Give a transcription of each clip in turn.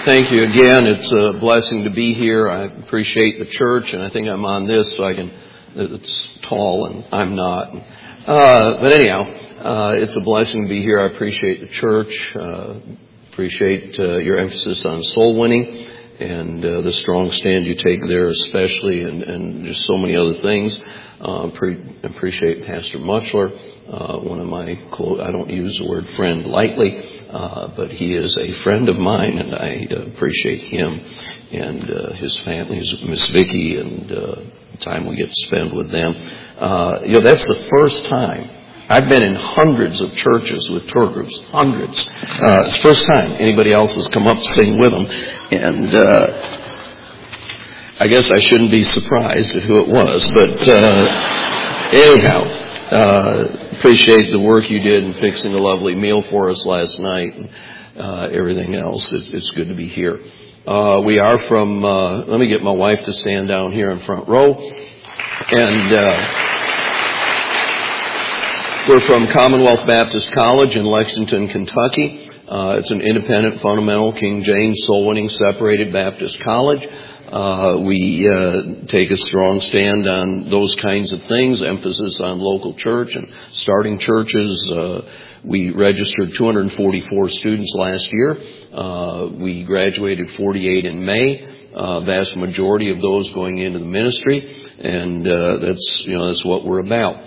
Thank you again. It's a blessing to be here. I appreciate the church, and I think I'm on this so I can. It's tall, and I'm not. But anyhow, it's a blessing to be here. I appreciate the church. Appreciate your emphasis on soul winning and the strong stand you take there, especially, and just so many other things. Appreciate Pastor Muchler, one of my I don't use the word friend lightly. But he is a friend of mine, and I appreciate him and his family, Miss Vicki, and the time we get to spend with them. That's the first time. I've been in hundreds of churches with tour groups, hundreds. It's the first time anybody else has come up to sing with them, and I guess I shouldn't be surprised at who it was, but anyhow. Appreciate the work you did in fixing a lovely meal for us last night and everything else. It's good to be here. We are from, let me get my wife to stand down here in front row. And we're from Commonwealth Baptist College in Lexington, Kentucky. It's an independent, fundamental, King James, soul-winning, separated Baptist college. We take a strong stand on those kinds of things, emphasis on local church and starting churches. We registered 244 students last year. We graduated 48 in May. Vast majority of those going into the ministry, and that's what we're about.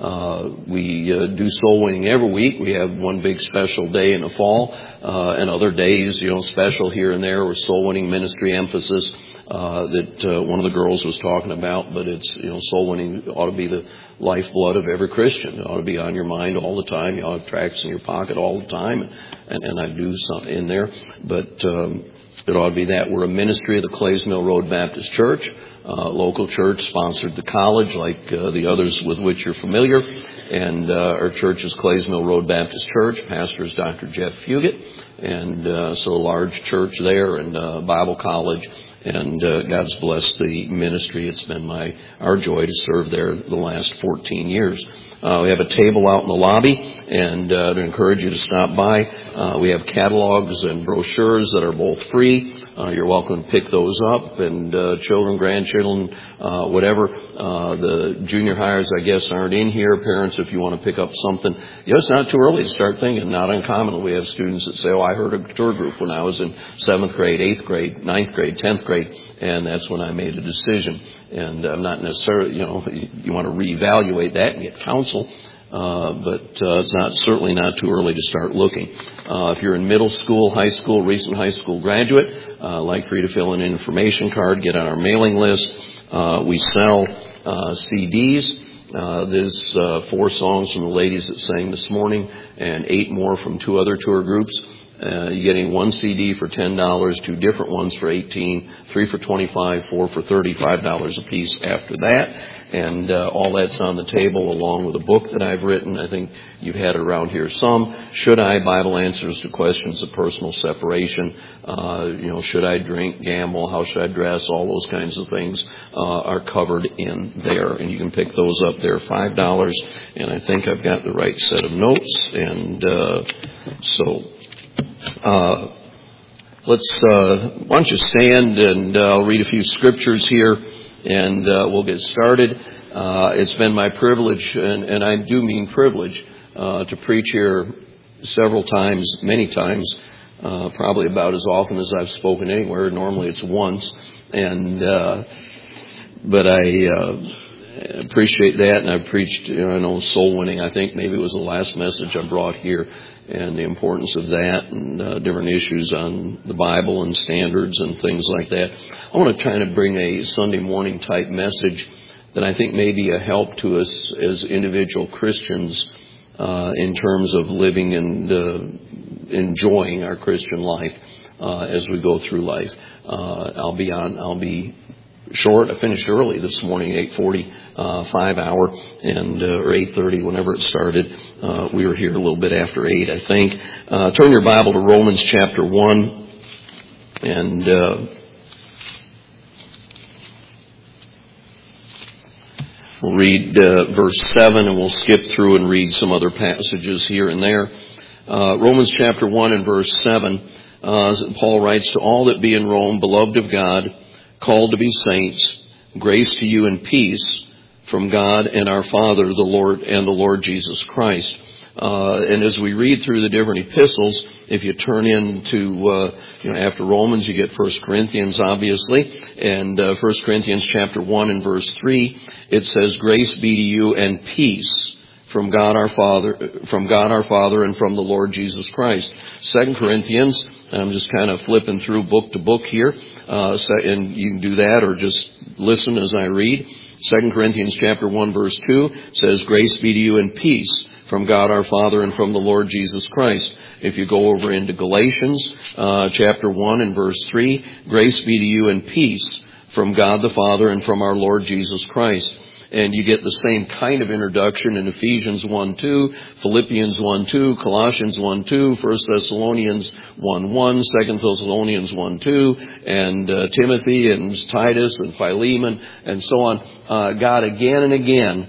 We do soul winning every week. We have one big special day in the fall, and other days, special here and there with soul winning ministry emphasis. That one of the girls was talking about, but it's, soul winning ought to be the lifeblood of every Christian. It ought to be on your mind all the time. You ought to have tracts in your pocket all the time, and I do some in there, but it ought to be that. We're a ministry of the Clays Mill Road Baptist Church, local church, sponsored the college like the others with which you're familiar, and our church is Clays Mill Road Baptist Church. Pastor is Dr. Jeff Fugit, and so a large church there, and Bible college. And God's blessed the ministry. It's been our joy to serve there the last 14 years. We have a table out in the lobby, and to encourage you to stop by. We have catalogs and brochures that are both free. You're welcome to pick those up, and children, grandchildren, whatever. The junior hires, I guess, aren't in here. Parents, if you want to pick up something, it's not too early to start thinking. Not uncommon. We have students that say, I heard a tour group when I was in 7th grade, 8th grade, 9th grade, 10th grade, and that's when I made a decision. And I'm not necessarily, you want to reevaluate that and get counsel. But it's certainly not too early to start looking. If you're in middle school, high school, recent high school graduate, I'd like for you to fill in an information card, get on our mailing list. We sell CDs. There's 4 songs from the ladies that sang this morning and 8 more from 2 other tour groups. You're getting 1 CD for $10, 2 different ones for $18, 3 for $25, 4 for $35 a piece after that. And all that's on the table along with a book that I've written. I think you've had it around here some. Should I? Bible answers to questions of personal separation. Should I drink, gamble? How should I dress? All those kinds of things are covered in there. And you can pick those up there, $5. And I think I've got the right set of notes. And why don't you stand, and I'll read a few scriptures here. And we'll get started. It's been my privilege, and I do mean privilege, to preach here several times, many times, probably about as often as I've spoken anywhere. Normally it's once, but I appreciate that, and I've preached, soul winning. I think maybe it was the last message I brought here, and the importance of that, and different issues on the Bible and standards and things like that. I want to try to bring a Sunday morning type message that I think may be a help to us as individual Christians in terms of living and enjoying our Christian life as we go through life. I'll be short. I finished early this morning, 8:45 hour, and or 8:30, whenever it started. We were here a little bit after 8, I think. Turn your Bible to Romans chapter 1, and we'll read verse 7, and we'll skip through and read some other passages here and there. Romans chapter 1 and verse 7. Paul writes, to all that be in Rome, beloved of God, called to be saints, grace to you and peace from God and our Father, the Lord and the Lord Jesus Christ. And as we read through the different epistles, if you turn into, after Romans, you get 1 Corinthians, obviously. And 1 Corinthians chapter 1 and verse 3, it says, grace be to you and peace from God our Father, and from the Lord Jesus Christ. 2 Corinthians, I'm just kind of flipping through book to book here, and you can do that or just listen as I read. 2 Corinthians chapter 1 verse 2 says, grace be to you and peace from God our Father and from the Lord Jesus Christ. If you go over into Galatians chapter 1 and verse 3, grace be to you and peace from God the Father and from our Lord Jesus Christ. And you get the same kind of introduction in Ephesians 1:2, Philippians 1:2, Colossians 1:2, 1 Thessalonians 1:1, 2 Thessalonians 1:2, and Timothy and Titus and Philemon and so on. God again and again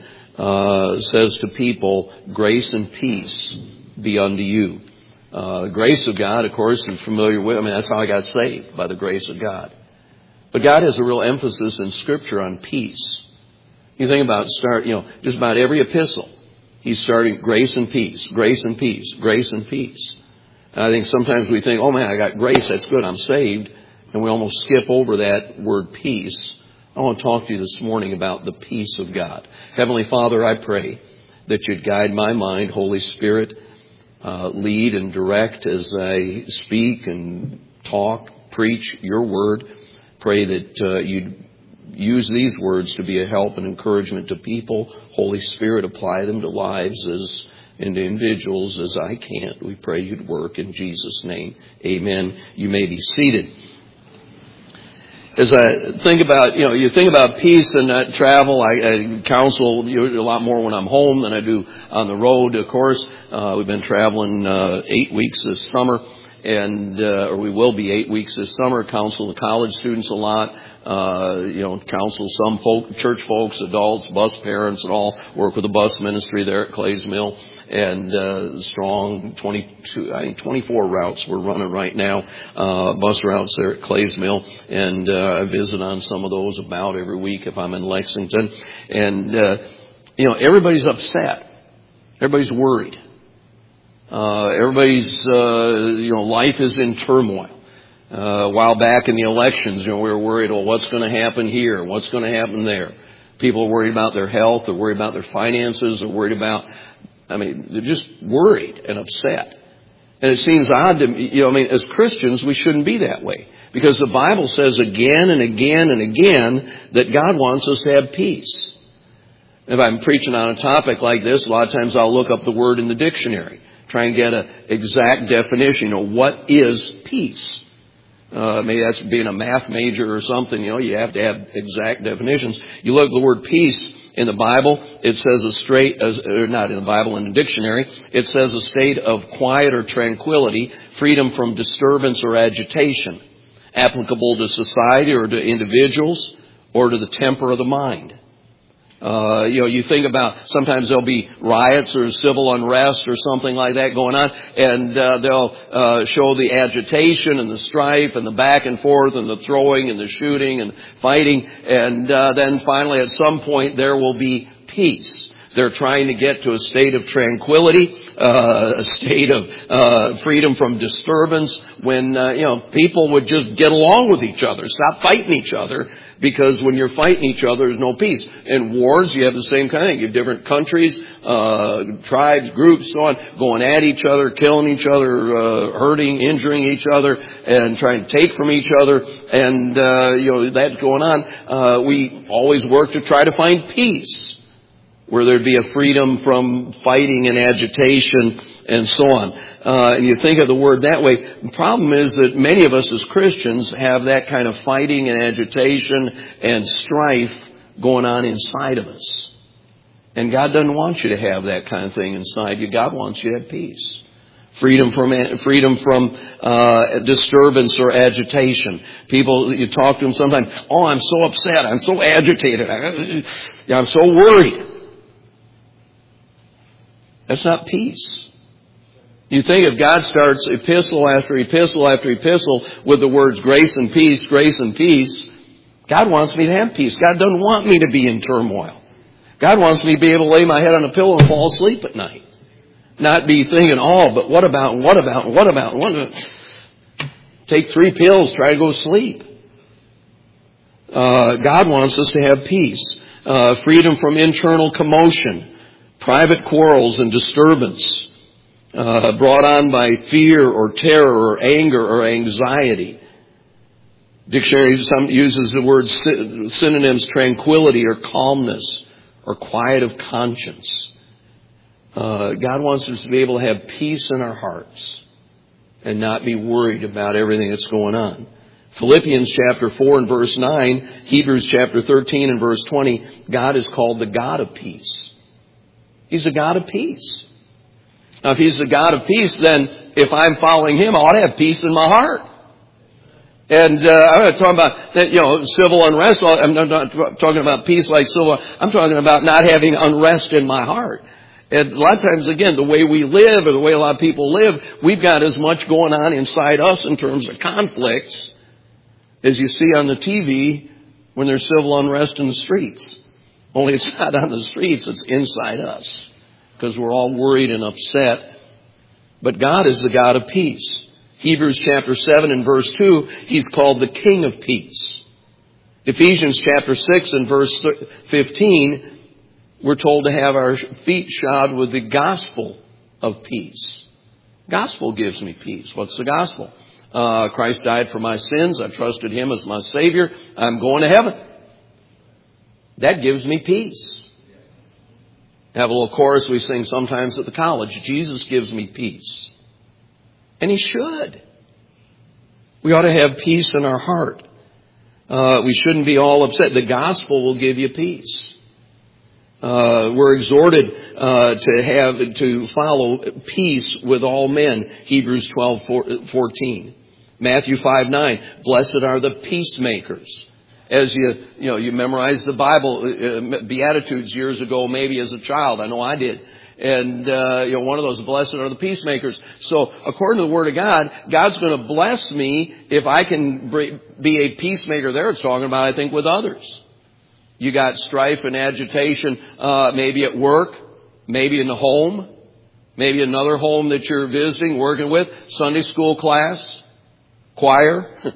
says to people, grace and peace be unto you. The grace of God, of course, is familiar with. That's how I got saved, by the grace of God. But God has a real emphasis in Scripture on peace. You think about just about every epistle, he's starting grace and peace, grace and peace, grace and peace. And I think sometimes we think, oh man, I got grace, that's good, I'm saved. And we almost skip over that word peace. I want to talk to you this morning about the peace of God. Heavenly Father, I pray that you'd guide my mind, Holy Spirit, lead and direct as I speak and talk, preach your word. Pray that you'd use these words to be a help and encouragement to people. Holy Spirit, apply them to lives as individuals as I can't. We pray you'd work in Jesus' name. Amen. You may be seated. As I think about, you think about peace and travel, I counsel a lot more when I'm home than I do on the road, of course. We've been traveling 8 weeks this summer, or we will be 8 weeks this summer. Counsel the college students a lot. Counsel some church folks, adults, bus parents and all. Work with the bus ministry there at Clays Mill. And strong 24 routes we're running right now, bus routes there at Clays Mill. And I visit on some of those about every week if I'm in Lexington. And, everybody's upset. Everybody's worried. Everybody's, life is in turmoil. A while back in the elections, we were worried, what's going to happen here? What's going to happen there? People are worried about their health. They're worried about their finances. They're worried about, they're just worried and upset. And it seems odd to me, as Christians, we shouldn't be that way. Because the Bible says again and again and again that God wants us to have peace. If I'm preaching on a topic like this, a lot of times I'll look up the word in the dictionary, try and get an exact definition. What is peace? Maybe that's being a math major or something. You have to have exact definitions. You look at the word peace in the Bible, it says not in the Bible, in the dictionary, it says a state of quiet or tranquility, freedom from disturbance or agitation, applicable to society or to individuals or to the temper of the mind. You think about sometimes there'll be riots or civil unrest or something like that going on, and they'll show the agitation and the strife and the back and forth and the throwing and the shooting and fighting, and then finally at some point there will be peace. They're trying to get to a state of tranquility, a state of freedom from disturbance when people would just get along with each other, stop fighting each other. Because when you're fighting each other, there's no peace. In wars, you have the same kind of thing. You have different countries, tribes, groups, so on, going at each other, killing each other, hurting, injuring each other, and trying to take from each other. And, that's going on. We always work to try to find peace, where there'd be a freedom from fighting and agitation and so on. And you think of the word that way. The problem is that many of us as Christians have that kind of fighting and agitation and strife going on inside of us. And God doesn't want you to have that kind of thing inside you. God wants you to have peace. Freedom from disturbance or agitation. People, you talk to them sometimes, I'm so upset, I'm so agitated, I'm so worried. That's not peace. You think if God starts epistle after epistle after epistle with the words grace and peace, God wants me to have peace. God doesn't want me to be in turmoil. God wants me to be able to lay my head on a pillow and fall asleep at night. Not be thinking, but what about? Take 3 pills, try to go to sleep. God wants us to have peace. Freedom from internal commotion, private quarrels and disturbance, brought on by fear or terror or anger or anxiety. Dictionary uses the word synonyms tranquility or calmness or quiet of conscience. God wants us to be able to have peace in our hearts and not be worried about everything that's going on. Philippians chapter 4 and verse 9, Hebrews chapter 13 and verse 20, God is called the God of peace. He's a God of peace. Now, if He's the God of peace, then if I'm following Him, I ought to have peace in my heart. And I'm not talking about that, civil unrest. I'm not talking about peace like civil. I'm talking about not having unrest in my heart. And a lot of times, again, the way we live or the way a lot of people live, we've got as much going on inside us in terms of conflicts as you see on the TV when there's civil unrest in the streets. Only it's not on the streets, it's inside us. Because we're all worried and upset. But God is the God of peace. Hebrews chapter 7 and verse 2, He's called the King of Peace. Ephesians chapter 6 and verse 15, we're told to have our feet shod with the gospel of peace. Gospel gives me peace. What's the gospel? Christ died for my sins. I trusted Him as my Savior. I'm going to heaven. That gives me peace. Have a little chorus we sing sometimes at the college. Jesus gives me peace. And He should. We ought to have peace in our heart. We shouldn't be all upset. The gospel will give you peace. We're exhorted to follow peace with all men. Hebrews 12:14. Matthew 5:9. Blessed are the peacemakers. As you memorize the Bible, Beatitudes years ago, maybe as a child. I know I did. And, one of those, blessed are the peacemakers. So, according to the Word of God, God's going to bless me if I can be a peacemaker there. It's talking about, I think, with others. You got strife and agitation, maybe at work, maybe in the home, maybe another home that you're visiting, working with, Sunday school class, choir,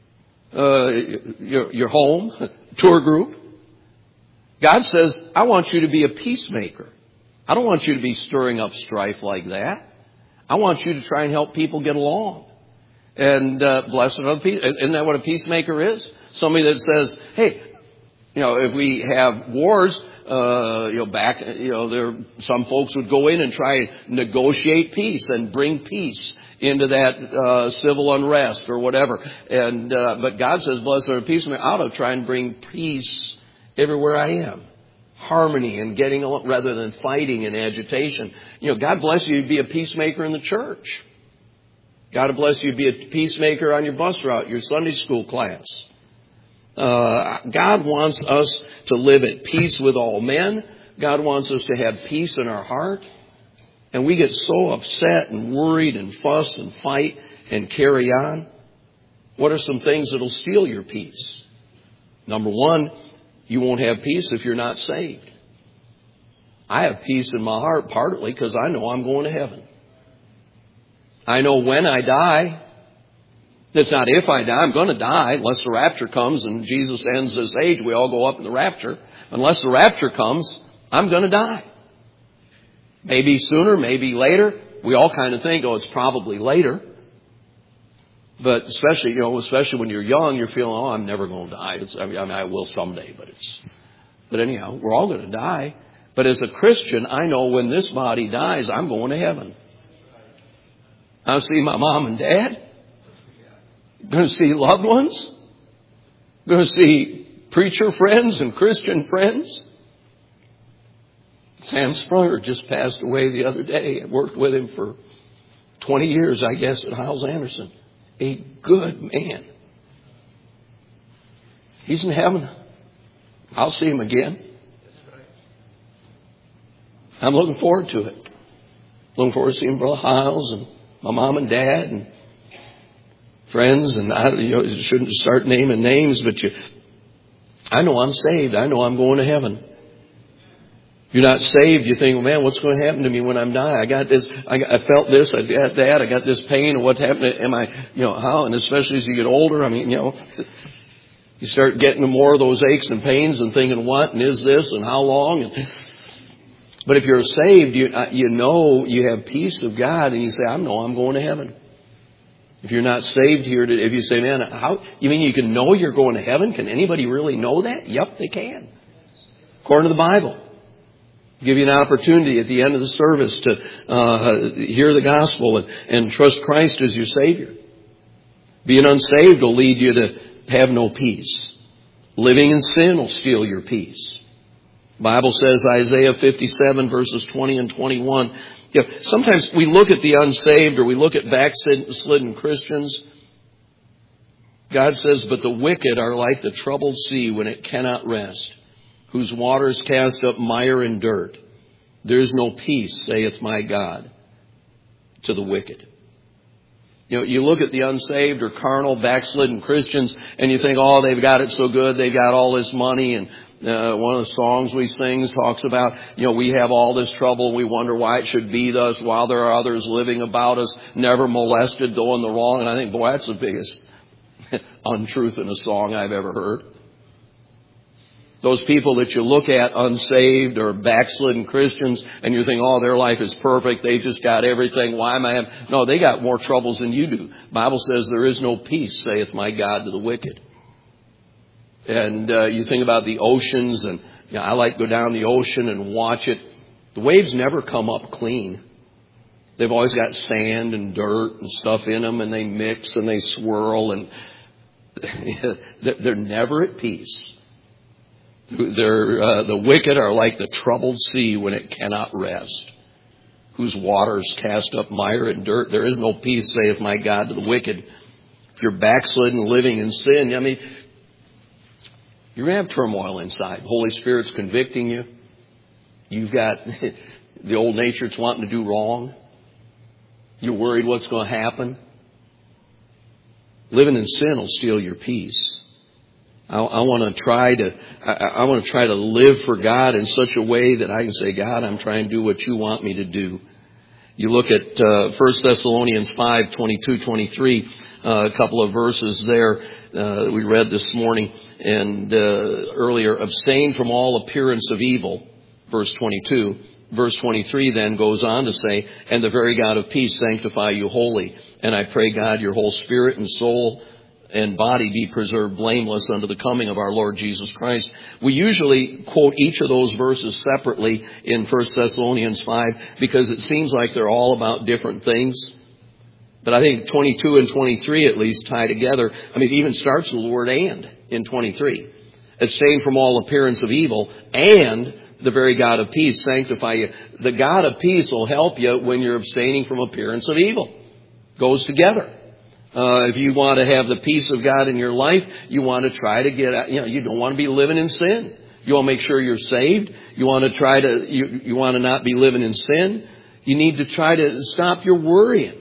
your home, tour group. God says, I want you to be a peacemaker. I don't want you to be stirring up strife like that. I want you to try and help people get along. And blessed are the peacemakers. Isn't that what a peacemaker is? Somebody that says, hey, if we have wars, some folks would go in and try and negotiate peace and bring peace into that civil unrest or whatever. And but God says, blessed are the peacemakers. I ought to try and bring peace everywhere I am. Harmony and getting along rather than fighting and agitation. God bless you to be a peacemaker in the church. God bless you to be a peacemaker on your bus route, your Sunday school class. God wants us to live at peace with all men. God wants us to have peace in our heart. And we get so upset and worried and fuss and fight and carry on. What are some things that will steal your peace? Number one, you won't have peace if you're not saved. I have peace in my heart partly because I know I'm going to heaven. I know when I die. It's not if I die. I'm going to die unless the rapture comes and Jesus ends this age. We all go up in the rapture. Unless the rapture comes, I'm going to die. Maybe sooner, maybe later. We all kind of think, it's probably later. But especially when you're young, you're feeling, I'm never going to die. I will someday, but anyhow, we're all going to die. But as a Christian, I know when this body dies, I'm going to heaven. I'll see my mom and dad. Going to see loved ones. Going to see preacher friends and Christian friends. Sam Sprunger just passed away the other day. I worked with him for 20 years, I guess, at Hiles Anderson. A good man. He's in heaven. I'll see him again. I'm looking forward to it. Looking forward to seeing Brother Hiles and my mom and dad and friends. And I shouldn't start naming names, but I know I'm saved. I know I'm going to heaven. If you're not saved, you think, well, man, what's going to happen to me when I'm dying? I got this, I felt this, I got that, I got this pain, and what's happening? Am I, how? And especially as you get older, you start getting more of those aches and pains and thinking, what, and is this, and how long? But if you're saved, you know you have peace of God, and you say, I know I'm going to heaven. If you're not saved here, if you say, man, how, you mean you can know you're going to heaven? Can anybody really know that? Yep, they can. According to the Bible. Give you an opportunity at the end of the service to hear the gospel and trust Christ as your Savior. Being unsaved will lead you to have no peace. Living in sin will steal your peace. The Bible says, Isaiah 57 verses 20 and 21. Sometimes we look at the unsaved or we look at backslidden Christians. God says, but the wicked are like the troubled sea when it cannot rest, whose waters cast up mire and dirt. There is no peace, saith my God, to the wicked. You look at the unsaved or carnal, backslidden Christians, and you think, oh, they've got it so good, they've got all this money, and one of the songs we sing talks about, we have all this trouble, and we wonder why it should be thus, while there are others living about us, never molested, though in the wrong. And I think, boy, that's the biggest untruth in a song I've ever heard. Those people that you look at, unsaved or backslidden Christians, and you think, oh, their life is perfect, they just got everything, why am I having... No, they got more troubles than you do. The Bible says there is no peace, saith my God, to the wicked. And you think about the oceans, and I like to go down the ocean and watch it. The waves never come up clean. They've always got sand and dirt and stuff in them, and they mix and they swirl, and they're never at peace. The wicked are like the troubled sea when it cannot rest, whose waters cast up mire and dirt. There is no peace, saith my God, to the wicked. If you're backslidden, living in sin, you're going to have turmoil inside. The Holy Spirit's convicting you. You've got the old nature that's wanting to do wrong. You're worried what's going to happen. Living in sin will steal your peace. I want to try to live for God in such a way that I can say, God, I'm trying to do what you want me to do. You look at 1 Thessalonians 5, 22, 23, a couple of verses there we read this morning and earlier. Abstain from all appearance of evil, verse 22. Verse 23 then goes on to say, and the very God of peace sanctify you wholly. And I pray, God, your whole spirit and soul and body be preserved blameless unto the coming of our Lord Jesus Christ. We usually quote each of those verses separately in 1 Thessalonians 5 because it seems like they're all about different things. But I think 22 and 23 at least tie together. It even starts with the word and in 23. Abstain from all appearance of evil, and the very God of peace sanctify you. The God of peace will help you when you're abstaining from appearance of evil. Goes together. If you want to have the peace of God in your life, you want to try to get out, you don't want to be living in sin. You want to make sure you're saved. You want to try to, you want to not be living in sin. You need to try to stop your worrying.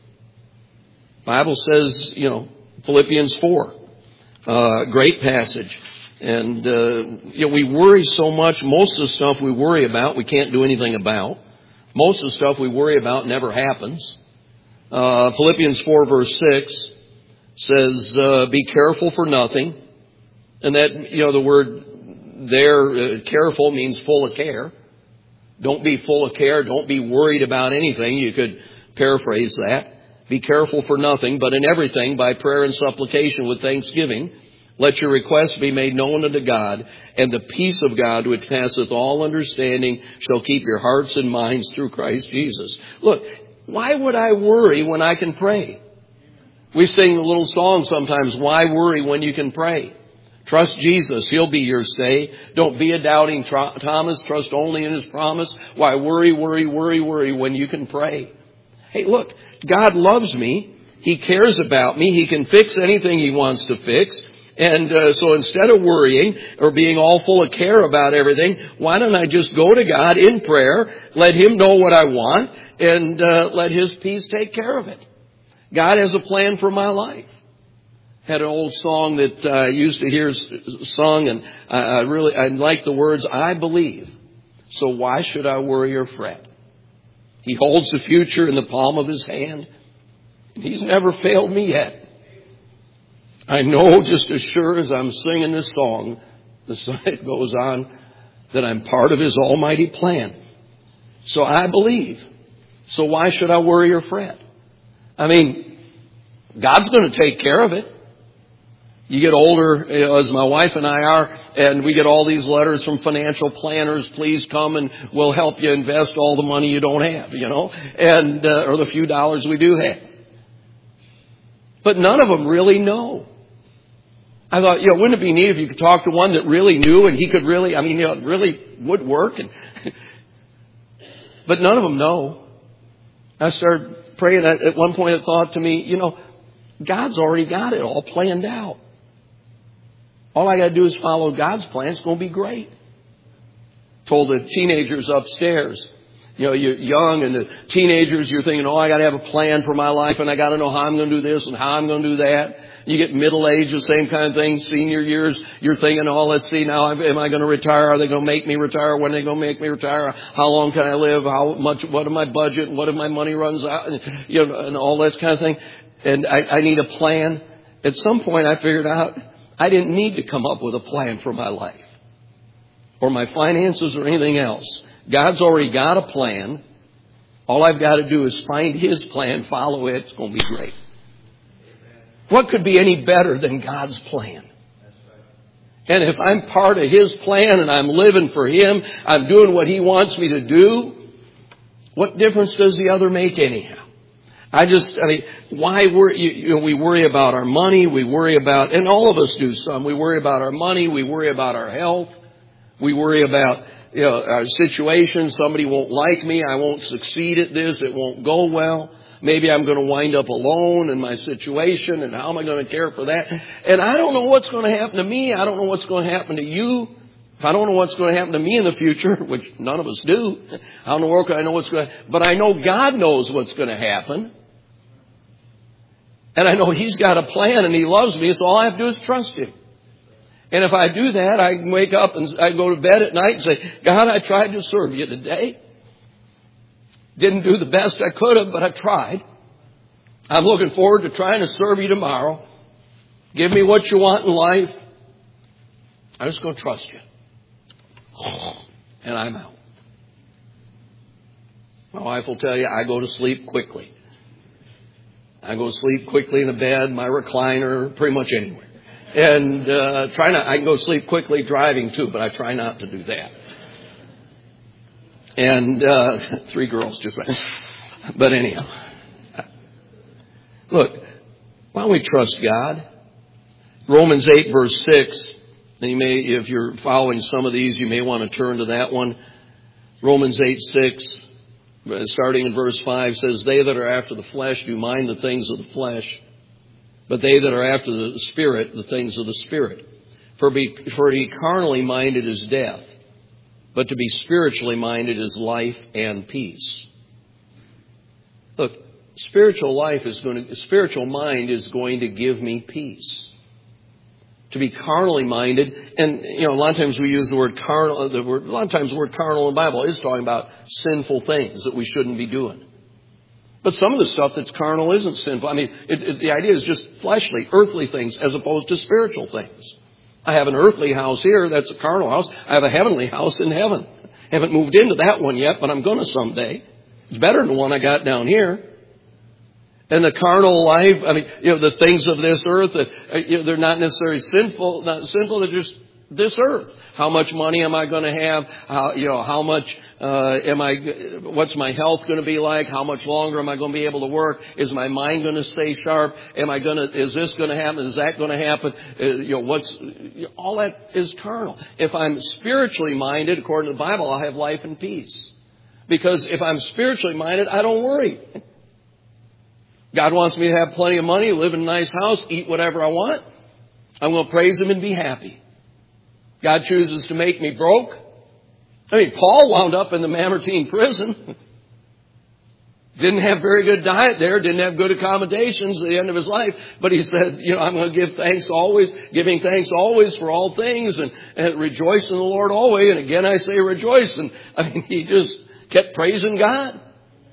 Bible says, Philippians 4, great passage. And, we worry so much. Most of the stuff we worry about, we can't do anything about. Most of the stuff we worry about never happens. Philippians 4 verse 6 says, be careful for nothing. And that, the word there, careful, means full of care. Don't be full of care. Don't be worried about anything. You could paraphrase that. Be careful for nothing, but in everything, by prayer and supplication with thanksgiving, let your requests be made known unto God, and the peace of God, which passeth all understanding, shall keep your hearts and minds through Christ Jesus. Look, why would I worry when I can pray? We sing a little song sometimes, why worry when you can pray? Trust Jesus. He'll be your stay. Don't be a doubting Thomas. Trust only in His promise. Why worry when you can pray? Hey, look, God loves me. He cares about me. He can fix anything He wants to fix. And so instead of worrying or being all full of care about everything, why don't I just go to God in prayer, let Him know what I want, and let His peace take care of it. God has a plan for my life. Had an old song that I used to hear sung, and I like the words, I believe, so why should I worry or fret? He holds the future in the palm of His hand. He's never failed me yet. I know just as sure as I'm singing this song, the side goes on, that I'm part of His almighty plan. So I believe. So why should I worry or fret? I mean, God's going to take care of it. You get older, as my wife and I are, and we get all these letters from financial planners. Please come and we'll help you invest all the money you don't have, and or the few dollars we do have. But none of them really know. I thought, wouldn't it be neat if you could talk to one that really knew and he could really, it really would work. But none of them know. I started praying. At one point it thought to me, God's already got it all planned out. All I got to do is follow God's plan. It's going to be great. Told the teenagers upstairs, you're young and the teenagers, you're thinking, I got to have a plan for my life and I got to know how I'm going to do this and how I'm going to do that. You get middle age, the same kind of thing. Senior years, you're thinking, let's see now, am I going to retire? Are they going to make me retire? When are they going to make me retire? How long can I live? What is my budget? What if my money runs out? And all that kind of thing. And I need a plan. At some point I figured out I didn't need to come up with a plan for my life or my finances or anything else. God's already got a plan. All I've got to do is find His plan, follow it. It's going to be great. What could be any better than God's plan? And if I'm part of His plan and I'm living for Him, I'm doing what He wants me to do, what difference does the other make anyhow? Why worry? We worry about our money. We worry about, and all of us do some. We worry about our money. We worry about our health. We worry about, our situation. Somebody won't like me. I won't succeed at this. It won't go well. Maybe I'm going to wind up alone in my situation, and how am I going to care for that? And I don't know what's going to happen to me. I don't know what's going to happen to you. If I don't know what's going to happen to me in the future, which none of us do, how in the world can I know what's going to happen? But I know God knows what's going to happen. And I know He's got a plan and He loves me, so all I have to do is trust Him. And if I do that, I can wake up and I go to bed at night and say, God, I tried to serve You today. Didn't do the best I could have, but I tried. I'm looking forward to trying to serve You tomorrow. Give me what You want in life. I'm just going to trust You. And I'm out. My wife will tell you I go to sleep quickly. I go to sleep quickly in a bed, my recliner, pretty much anywhere. And I can go to sleep quickly driving too, but I try not to do that. And 3 girls just went. But anyhow. Look, why don't we trust God? Romans 8 verse 6. And if you're following some of these, you may want to turn to that one. Romans 8:6. Starting in verse 5 says, they that are after the flesh do mind the things of the flesh, but they that are after the Spirit, the things of the Spirit. For to be carnally minded is death, but to be spiritually minded is life and peace. Look, spiritual mind is going to give me peace. To be carnally minded, and a lot of times we use the word carnal. A lot of times the word carnal in the Bible is talking about sinful things that we shouldn't be doing. But some of the stuff that's carnal isn't sinful. The idea is just fleshly, earthly things as opposed to spiritual things. I have an earthly house here, that's a carnal house. I have a heavenly house in heaven. Haven't moved into that one yet, but I'm going to someday. It's better than the one I got down here. And the carnal life, the things of this earth, they're not necessarily sinful. Not sinful, they're just this earth. How much money am I going to have? How much what's my health going to be like? How much longer am I going to be able to work? Is my mind going to stay sharp? Is this going to happen? Is that going to happen? All that is carnal. If I'm spiritually minded, according to the Bible, I'll have life and peace. Because if I'm spiritually minded, I don't worry. God wants me to have plenty of money, live in a nice house, eat whatever I want. I'm going to praise Him and be happy. God chooses to make me broke. I mean, Paul wound up in the Mamertine prison. Didn't have very good diet there. Didn't have good accommodations at the end of his life. But he said, I'm going to give thanks always, giving thanks always for all things, and rejoice in the Lord always. And again, I say rejoice. And I mean, he just kept praising God.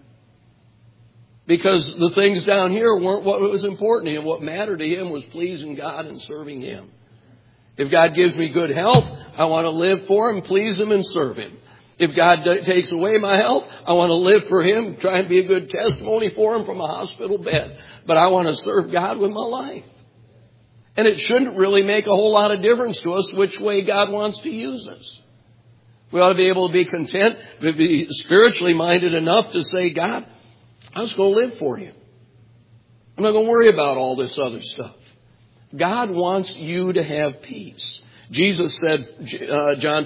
Because the things down here weren't what was important to him. What mattered to him was pleasing God and serving Him. If God gives me good health, I want to live for Him, please Him, and serve Him. If God takes away my health, I want to live for Him, try and be a good testimony for Him from a hospital bed. But I want to serve God with my life. And it shouldn't really make a whole lot of difference to us which way God wants to use us. We ought to be able to be content, to be spiritually minded enough to say, God, I'm just going to live for You. I'm not going to worry about all this other stuff. God wants you to have peace. Jesus said, John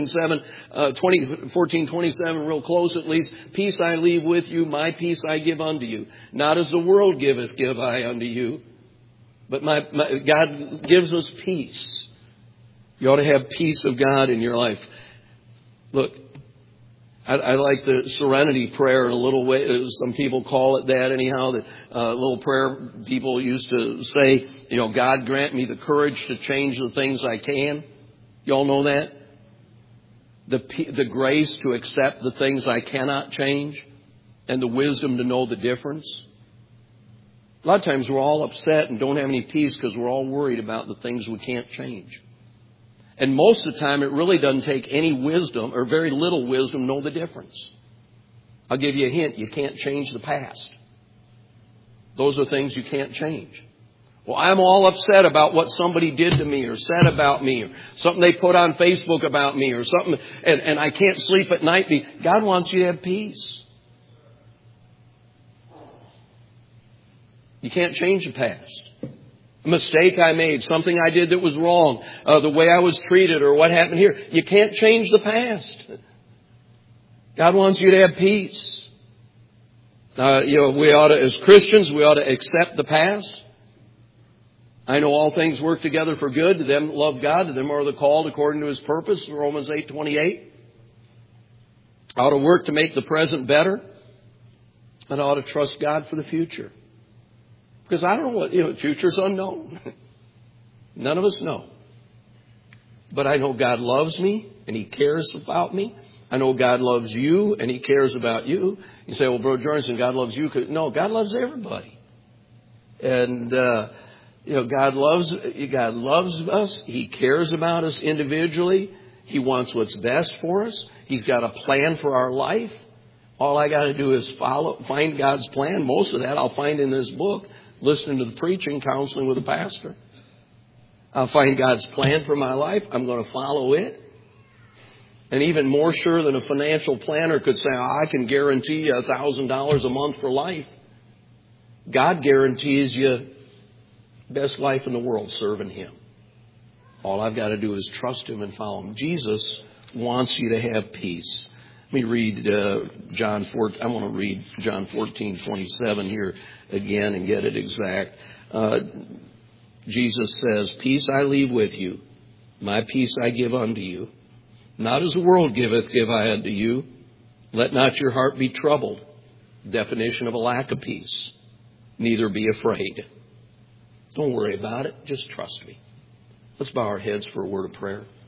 14:27, real close at least, peace I leave with you, my peace I give unto you. Not as the world giveth, give I unto you. But God gives us peace. You ought to have peace of God in your life. Look, I like the serenity prayer in a little way. Some people call it that anyhow. The little prayer people used to say, God grant me the courage to change the things I can. You all know that? The grace to accept the things I cannot change, and the wisdom to know the difference. A lot of times we're all upset and don't have any peace because we're all worried about the things we can't change. And most of the time, it really doesn't take any wisdom or very little wisdom to know the difference. I'll give you a hint. You can't change the past. Those are things you can't change. Well, I'm all upset about what somebody did to me or said about me or something they put on Facebook about me or something, and I can't sleep at night. God wants you to have peace. You can't change the past. A mistake I made, something I did that was wrong, the way I was treated or what happened here. You can't change the past. God wants you to have peace. We ought to, as Christians, we ought to accept the past. I know all things work together for good to them that love God, to them are the called according to His purpose, Romans 8:28. I ought to work to make the present better, and I ought to trust God for the future. Because I don't know what, the future's unknown. None of us know. But I know God loves me and He cares about me. I know God loves you and He cares about you. You say, well, Brother Jorgensen, God loves you. No, God loves everybody. And, God loves us. He cares about us individually. He wants what's best for us. He's got a plan for our life. All I got to do is find God's plan. Most of that I'll find in this book. Listening to the preaching, counseling with a pastor. I'll find God's plan for my life. I'm going to follow it. And even more sure than a financial planner could say, I can guarantee you $1,000 a month for life. God guarantees you best life in the world serving Him. All I've got to do is trust Him and follow Him. Jesus wants you to have peace. Let me read John 14. I want to read John 14:27 here again and get it exact. Jesus says, peace I leave with you. My peace I give unto you. Not as the world giveth, give I unto you. Let not your heart be troubled. Definition of a lack of peace. Neither be afraid. Don't worry about it. Just trust me. Let's bow our heads for a word of prayer.